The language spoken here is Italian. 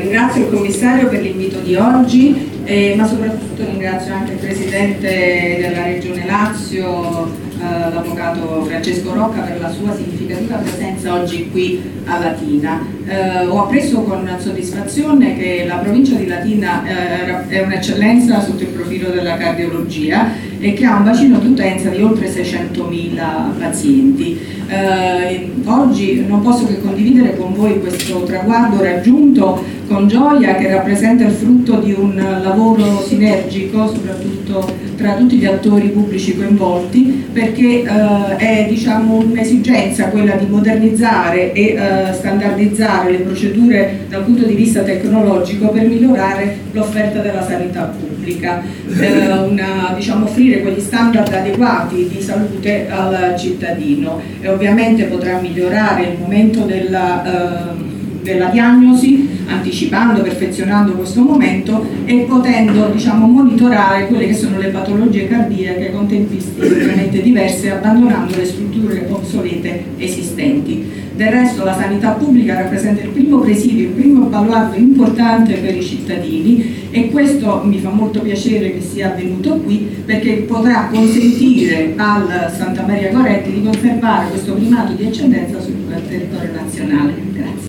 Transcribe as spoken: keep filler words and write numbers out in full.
ringrazio il commissario per l'invito di oggi, eh, ma soprattutto ringrazio anche il presidente della Regione Lazio, eh, l'avvocato Francesco Rocca, per la sua significativa presenza oggi qui a Latina. Eh, ho appreso con soddisfazione che la provincia di Latina eh, è un'eccellenza sotto il profilo della cardiologia e che ha un bacino di utenza di oltre seicentomila pazienti. Eh, oggi non posso che condividere con voi questo traguardo raggiunto con gioia, che rappresenta il frutto di un lavoro sinergico soprattutto tra tutti gli attori pubblici coinvolti, perché eh, è diciamo, un'esigenza quella di modernizzare e eh, standardizzare le procedure dal punto di vista tecnologico per migliorare l'offerta della sanità pubblica, eh, una, diciamo, offrire quegli standard adeguati di salute al cittadino, e ovviamente potrà migliorare il momento della, eh, della diagnosi, anticipando, perfezionando questo momento e potendo diciamo, monitorare quelle che sono le patologie cardiache con tempistiche veramente diverse, abbandonando le strutture obsolete esistenti. Del resto la sanità pubblica rappresenta il primo presidio, il primo baluardo importante per i cittadini, e questo mi fa molto piacere che sia avvenuto qui, perché potrà consentire al Santa Maria Goretti di conservare questo primato di eccellenza sul territorio nazionale. Grazie.